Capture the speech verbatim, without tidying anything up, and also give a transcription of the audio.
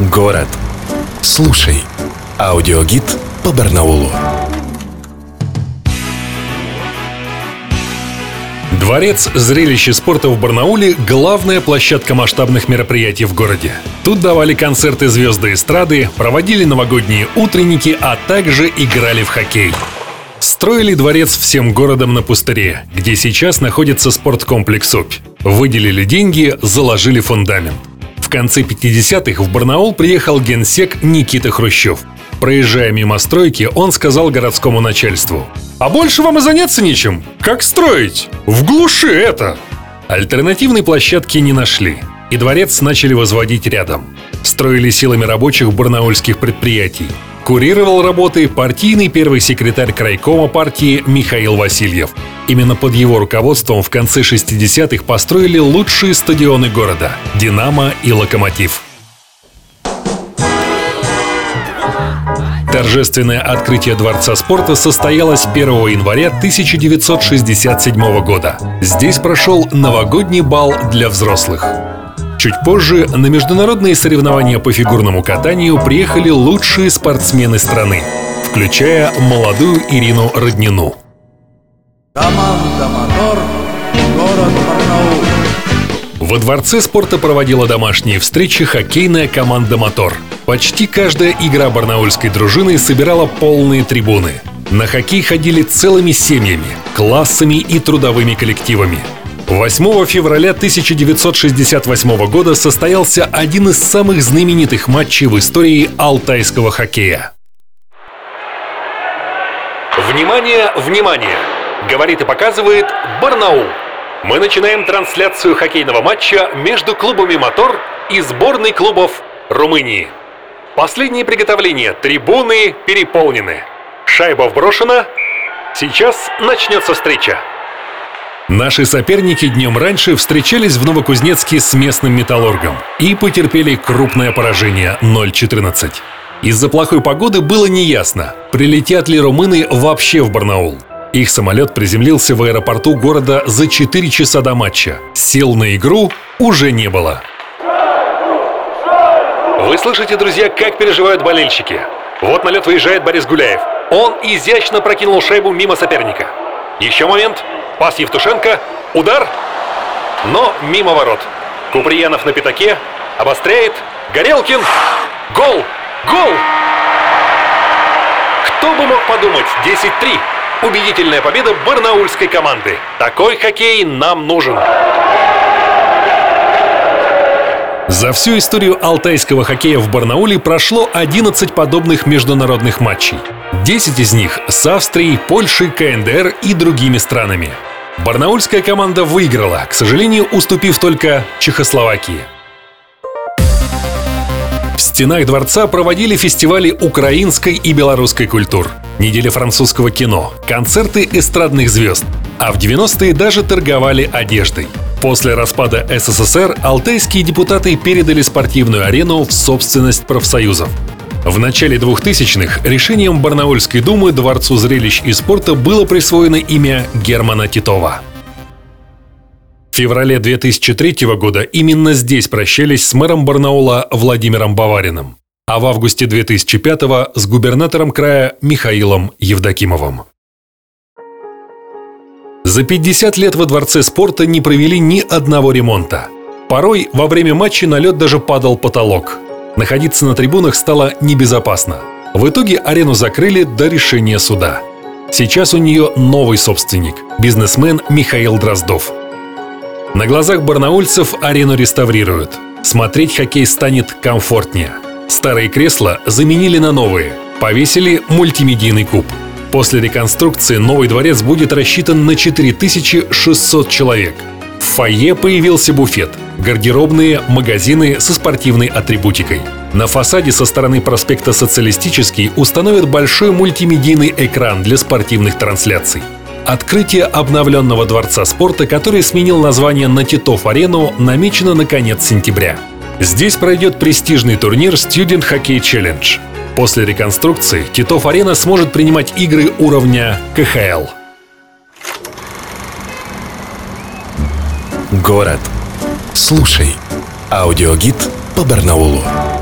Город. Слушай. Аудиогид по Барнаулу. Дворец зрелищ и спорта в Барнауле – главная площадка масштабных мероприятий в городе. Тут давали концерты звезды эстрады, проводили новогодние утренники, а также играли в хоккей. Строили дворец всем городом на пустыре, где сейчас находится спорткомплекс «Обь». Выделили деньги, заложили фундамент. В конце пятидесятых в Барнаул приехал генсек Никита Хрущев. Проезжая мимо стройки, он сказал городскому начальству: «А больше вам и заняться нечем. Как строить? В глуши это!» Альтернативной площадки не нашли, и дворец начали возводить рядом. Строили силами рабочих барнаульских предприятий. Курировал работы партийный первый секретарь крайкома партии Михаил Васильев. Именно под его руководством в конце шестидесятых построили лучшие стадионы города – «Динамо» и «Локомотив». Торжественное открытие Дворца спорта состоялось первого января тысяча девятьсот шестьдесят седьмого года. Здесь прошел новогодний бал для взрослых. Чуть позже на международные соревнования по фигурному катанию приехали лучшие спортсмены страны, включая молодую Ирину Роднину. Команда «Мотор», город Барнаул. Во Дворце спорта проводила домашние встречи хоккейная команда «Мотор». Почти каждая игра барнаульской дружины собирала полные трибуны. На хоккей ходили целыми семьями, классами и трудовыми коллективами. восьмого февраля тысяча девятьсот шестьдесят восьмого года состоялся один из самых знаменитых матчей в истории алтайского хоккея. Внимание, внимание! Говорит и показывает Барнаул. Мы начинаем трансляцию хоккейного матча между клубами «Мотор» и сборной клубов Румынии. Последние приготовления, трибуны переполнены. Шайба вброшена. Сейчас начнется встреча. Наши соперники днем раньше встречались в Новокузнецке с местным «Металлургом» и потерпели крупное поражение ноль четырнадцать. Из-за плохой погоды было неясно, прилетят ли румыны вообще в Барнаул. Их самолет приземлился в аэропорту города за четыре часа до матча. Сил на игру уже не было. Вы слышите, друзья, как переживают болельщики. Вот на лед выезжает Борис Гуляев. Он изящно прокинул шайбу мимо соперника. Еще момент. Пас Евтушенко. Удар. Но мимо ворот. Куприянов на пятаке. Обостряет. Горелкин. Гол! Гол! Кто бы мог подумать, десять три. Убедительная победа барнаульской команды. Такой хоккей нам нужен. За всю историю алтайского хоккея в Барнауле прошло одиннадцать подобных международных матчей. десять из них с Австрией, Польшей, ка эн дэ эр и другими странами. Барнаульская команда выиграла, к сожалению, уступив только Чехословакии. В стенах дворца проводили фестивали украинской и белорусской культур, неделя французского кино, концерты эстрадных звезд, а в девяностые даже торговали одеждой. После распада эс эс эс эр алтайские депутаты передали спортивную арену в собственность профсоюзов. В начале двухтысячных решением Барнаульской думы Дворцу зрелищ и спорта было присвоено имя Германа Титова. В феврале две тысячи третьего года именно здесь прощались с мэром Барнаула Владимиром Бавариным, а в августе две тысячи пятого с губернатором края Михаилом Евдокимовым. За пятьдесят лет во Дворце спорта не провели ни одного ремонта. Порой во время матча на лед даже падал потолок. Находиться на трибунах стало небезопасно. В итоге арену закрыли до решения суда. Сейчас у нее новый собственник – бизнесмен Михаил Дроздов. На глазах барнаульцев арену реставрируют. Смотреть хоккей станет комфортнее. Старые кресла заменили на новые. Повесили мультимедийный куб. После реконструкции новый дворец будет рассчитан на четыре тысячи шестьсот человек. В фойе появился буфет, гардеробные, магазины со спортивной атрибутикой. На фасаде со стороны проспекта Социалистический установят большой мультимедийный экран для спортивных трансляций. Открытие обновленного Дворца спорта, который сменил название на Титов-арену, намечено на конец сентября. Здесь пройдет престижный турнир Student Hockey Challenge. После реконструкции Титов-арена сможет принимать игры уровня ка ха эл. Город. Слушай. Аудиогид по Барнаулу.